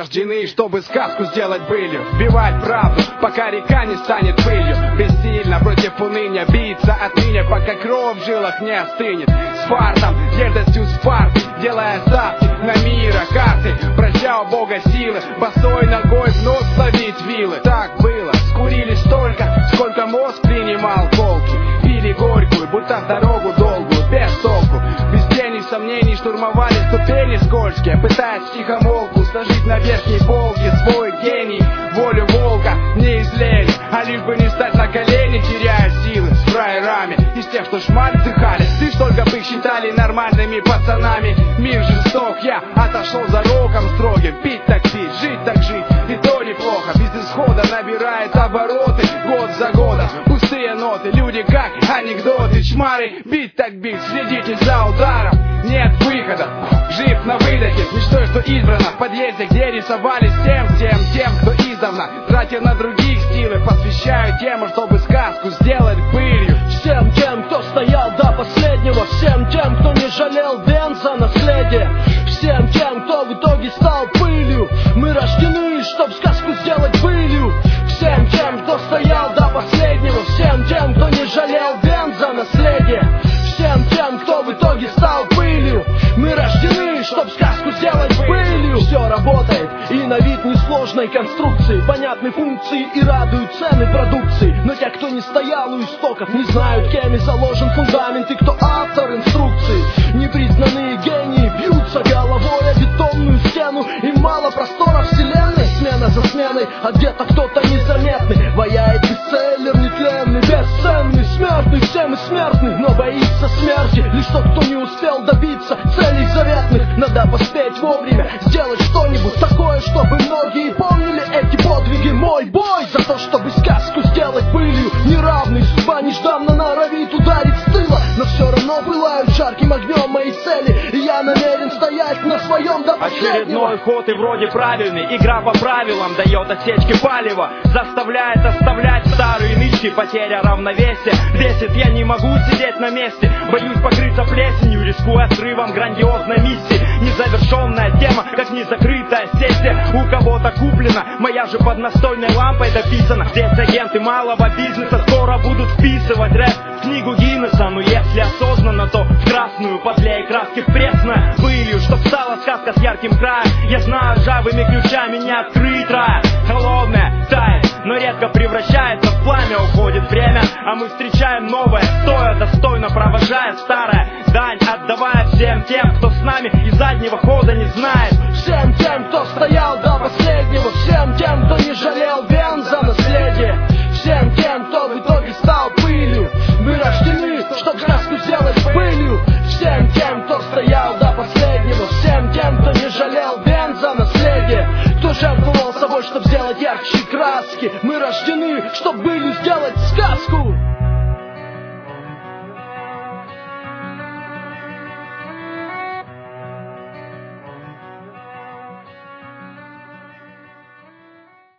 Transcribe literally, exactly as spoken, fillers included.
рождены, чтобы сказку сделать былью. Вбивать правду, пока река не станет пылью. Бессильно против уныния биться отныне, пока кровь в жилах не остынет. С фартом, дерзостью Спарты, делая ставки на мира карты, прося у Бога силы, босой ногой вновь словить вилы. Так было, скурили столько, сколько мозг принимал колки. Пили горькую, будто в дорогу долгую, без толку. Без тени сомнений штурмовали ступени скользкие, пытаясь втихомолку сложить на верхней полке свой гений. Волю волка не излели, а лишь бы не стать на колени, теряя силы с фраерами из тех, что шмаль вдыхали. Ты только бы их считали нормальными пацанами. Мир жесток, я отошел за роком строгим. Пить так пить, жить так жить, и то неплохо. Без исхода набирает обороты год за годом. Пустые ноты, люди как анекдоты. Чмары, бить так бить, следите за ударом. Нет выхода, жив на выдохе. Лишь то, что избрано в подъезде, где рисовались тем, тем, тем, кто издавна тратил на других силы, посвящаю тему, чтобы сказку сделать пылью. Всем тем, кто стоял до последнего, всем тем, кто не жалел вен за наследие, всем тем, кто в итоге стал пылью. Мы рождены, чтоб сказку сделать пылью. Всем тем, кто стоял до последнего, всем тем, кто не жалел вен за наследие, всем тем, кто в итоге стал пылью. Мы рождены, чтоб сказку сделать пылью. Все работает, и на вид несложной конструкции, понятны функции и радуют цены продукции. Но те, кто не стоял у истоков, не знают, кем и заложен фундамент, и кто автор инструкции. Непризнанные гении бьются головой о бетонную стену, им мало простора вселенной, смена за сменой, а где-то кто-то незаметный ваяет бестселлер нетленный, бесценный, смертный. Все мы смертны, но боится смерти лишь тот, кто не успел добиться целей заветных. Надо поспеть вовремя, сделать что-нибудь такое, чтобы многие помнили эти подвиги. Мой бой за то, чтобы сказку сделать пылью. Неравный, судьба нежданно норовит ударить с тыла, но все равно пылают жарким огнем мои цели, и я намерен стоять на своем до последнего. Очередной ход и вроде правильный, игра по правилам дает отсечки палева, заставляет оставлять старые нычки. Потеря равновесия бесит, я не могу сидеть на месте, боюсь покрыться плесенью, рискуя отрывом грандиозной миссии. Незавершенная тема, как незакрытая сессия, у кого-то куплена, моя же под настольной лампой дописана. Здесь агенты малого бизнеса скоро будут вписывать рэп в книгу Гиннесса, но если осознанно, то в красную, подлее краски в пресную пылью, чтоб стала сказка с ярким краем. Я знаю, ржавыми ключами не открыть рая. Холодная тает, но редко превращается в пламя. Уходит время, а мы встречаем новое, стоя достойно провожая старое. Дань отдавая всем тем, кто с нами и заднего хода не знает. Всем тем, кто стоял до последнего, всем тем, кто не жалел вен за наследие, всем тем, кто в итоге стал пылью. Мы рождены, чтоб сказку сделать пылью. Всем тем, кто стоял до последнего, всем тем, кто не жалел вен за наследие, кто жертвовал собой, чтоб сделать ярче краски. Мы рождены, чтоб пылью сделать сказку.